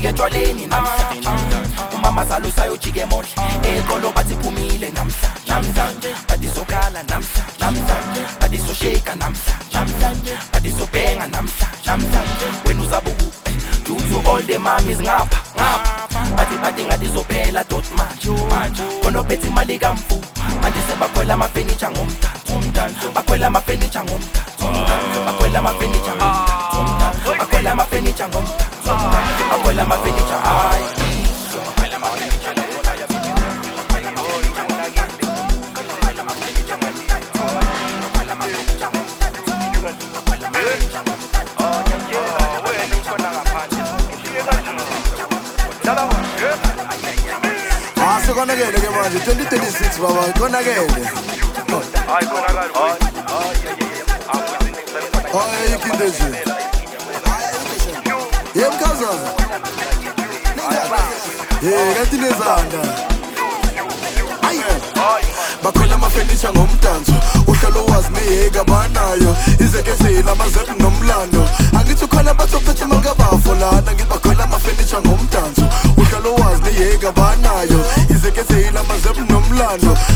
siye etshwaleni namhlanje umama salusayo jike emohle ekolo bathi phumile namhlanje bathi sokhala namhlanje bathi sosheka namhlanje bathi sobhenga namhlanje wena uzabuku due to all the mamis ngapha bathi ngathi zophela dot manje konophethe imali kamfu manje sebakhwela amafurniture ngomdanso bakhwela amafurniture ngomdanso bakhwela amafurniture ngomdanso bakhwela amafurniture ngomdanso bakhwela amafurniture hayi Konakele ke manje 2026 baba konakele hayi konakala hayi ikindezi yemkhazaza kanti nezanda bakhwela amafurniture ngomdanso uhlelo wazi neyeka banayo izekesela amazephu nomlando angithi ukhona bathophethe mangabafo lana ngibakhwela amafurniture ngomdanso uhlelo wazi neyeka banayo izekesela amazephu nomlando